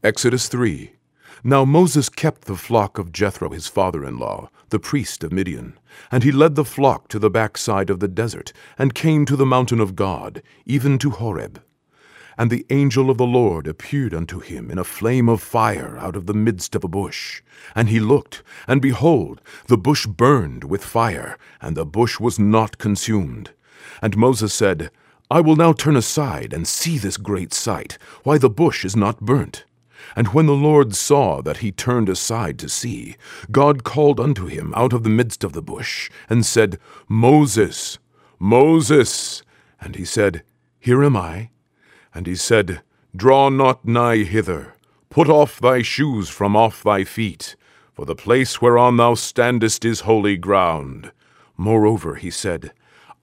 Exodus 3. Now Moses kept the flock of Jethro his father-in-law, the priest of Midian. And he led the flock to the backside of the desert, and came to the mountain of God, even to Horeb. And the angel of the Lord appeared unto him in a flame of fire out of the midst of a bush. And he looked, and behold, the bush burned with fire, and the bush was not consumed. And Moses said, I will now turn aside and see this great sight, why the bush is not burnt. And when the Lord saw that he turned aside to see, God called unto him out of the midst of the bush, and said, Moses, Moses. And he said, Here am I. And he said, Draw not nigh hither. Put off thy shoes from off thy feet, for the place whereon thou standest is holy ground. Moreover, he said,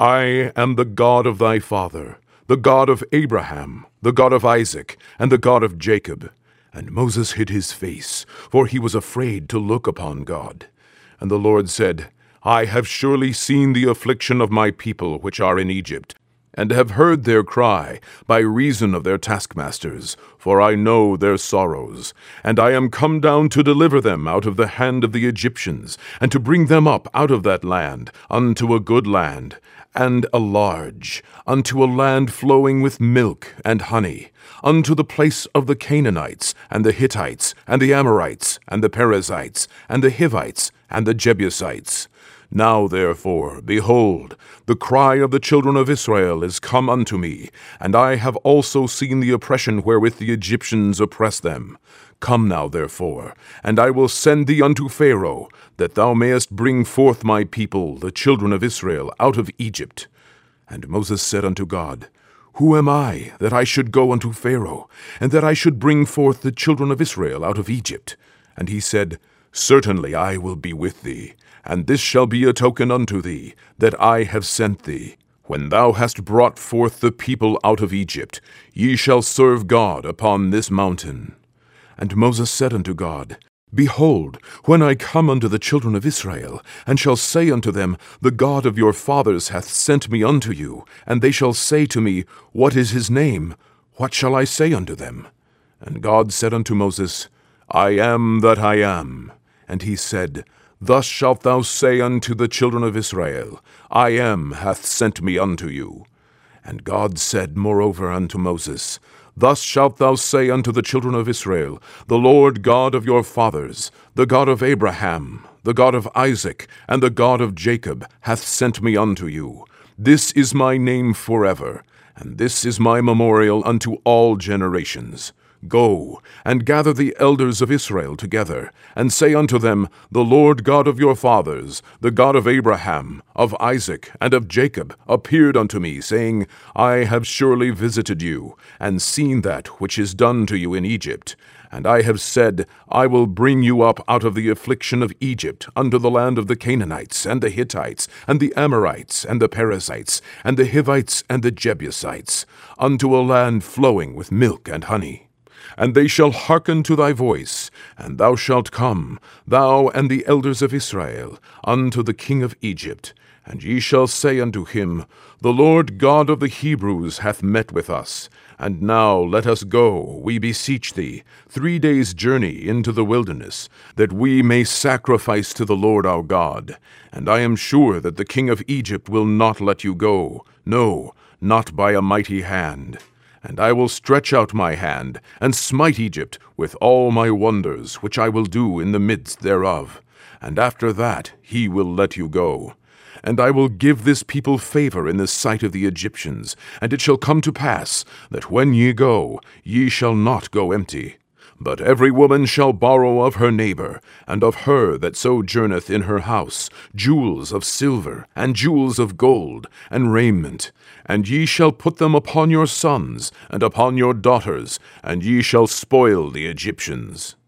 I am the God of thy father, the God of Abraham, the God of Isaac, and the God of Jacob. And Moses hid his face, for he was afraid to look upon God. And the Lord said, I have surely seen the affliction of my people which are in Egypt, and have heard their cry by reason of their taskmasters, for I know their sorrows. And I am come down to deliver them out of the hand of the Egyptians, and to bring them up out of that land unto a good land, and a large, unto a land flowing with milk and honey, unto the place of the Canaanites, and the Hittites, and the Amorites, and the Perizzites, and the Hivites, and the Jebusites. Now therefore, behold, the cry of the children of Israel is come unto me, and I have also seen the oppression wherewith the Egyptians oppress them. Come now therefore, and I will send thee unto Pharaoh, that thou mayest bring forth my people, the children of Israel, out of Egypt. And Moses said unto God, Who am I, that I should go unto Pharaoh, and that I should bring forth the children of Israel out of Egypt? And he said, Certainly I will be with thee, and this shall be a token unto thee, that I have sent thee. When thou hast brought forth the people out of Egypt, ye shall serve God upon this mountain. And Moses said unto God, Behold, when I come unto the children of Israel, and shall say unto them, The God of your fathers hath sent me unto you, and they shall say to me, What is his name? What shall I say unto them? And God said unto Moses, I am that I am. And he said, Thus shalt thou say unto the children of Israel, I am hath sent me unto you. And God said moreover unto Moses, Thus shalt thou say unto the children of Israel, The Lord God of your fathers, the God of Abraham, the God of Isaac, and the God of Jacob, hath sent me unto you. This is my name forever, and this is my memorial unto all generations. Go, and gather the elders of Israel together, and say unto them, The Lord God of your fathers, the God of Abraham, of Isaac, and of Jacob, appeared unto me, saying, I have surely visited you, and seen that which is done to you in Egypt. And I have said, I will bring you up out of the affliction of Egypt unto the land of the Canaanites, and the Hittites, and the Amorites, and the Perizzites, and the Hivites, and the Jebusites, unto a land flowing with milk and honey. And they shall hearken to thy voice, and thou shalt come, thou and the elders of Israel, unto the king of Egypt. And ye shall say unto him, The Lord God of the Hebrews hath met with us. And now let us go, we beseech thee, 3 days' journey into the wilderness, that we may sacrifice to the Lord our God. And I am sure that the king of Egypt will not let you go, no, not by a mighty hand. And I will stretch out my hand, and smite Egypt with all my wonders, which I will do in the midst thereof. And after that he will let you go. And I will give this people favor in the sight of the Egyptians. And it shall come to pass, that when ye go, ye shall not go empty. But every woman shall borrow of her neighbor, and of her that sojourneth in her house, jewels of silver, and jewels of gold, and raiment. And ye shall put them upon your sons, and upon your daughters, and ye shall spoil the Egyptians.